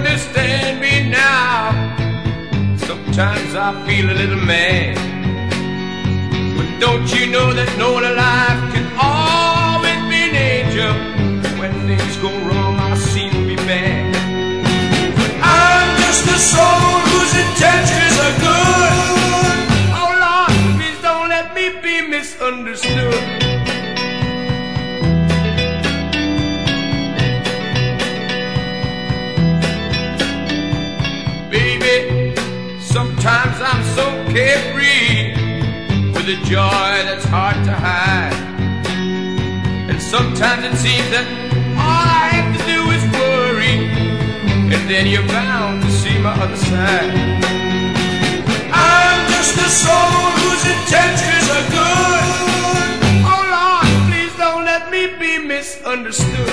understand me now. Sometimes I feel a little mad, but don't you know that no life can always be an angel? When things go wrong, I seem to be bad. But I'm just a soul whose intentions are good. Oh Lord, please don't let me be misunderstood. Sometimes I'm so carefree, with a joy that's hard to hide. And sometimes it seems that all I have to do is worry, and then you're bound to see my other side. I'm just a soul whose intentions are good. Oh Lord, please don't let me be misunderstood.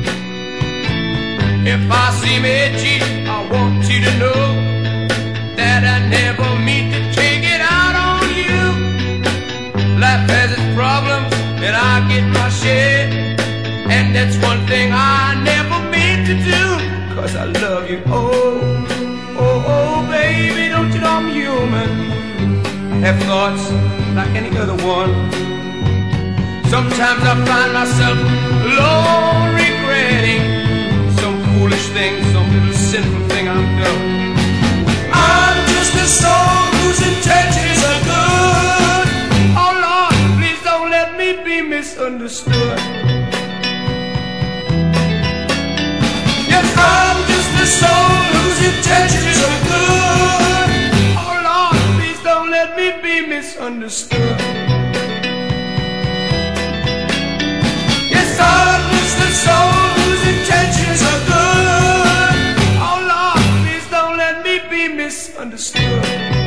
If I seem edgy, I want you to know that I never mean to take it out on you. Life has its problems and I get my share, and that's one thing I never mean to do, 'cause I love you. Oh, oh, oh baby, don't you know I'm human? I have thoughts like any other one. Sometimes I find myself alone regretting some foolish thing, some little sinful thing I've done. I'm just a soul whose intentions are good. Oh Lord, please don't let me be misunderstood. Yes, I'm just a soul whose intentions are good. Oh Lord, please don't let me be misunderstood. Yes, I'm just a soul whose intentions are good. Oh Lord, please don't let me be misunderstood.